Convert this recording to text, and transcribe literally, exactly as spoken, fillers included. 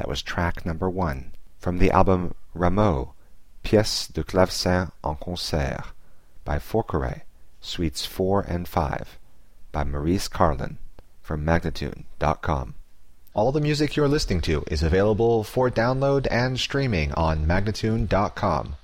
That was track number one from the album Rameau, Pièces de clavecin en concert by Forqueray, Suites four and five by Maurice Carlin from Magnatune dot com. All the music you're listening to is available for download and streaming on Magnatune dot com.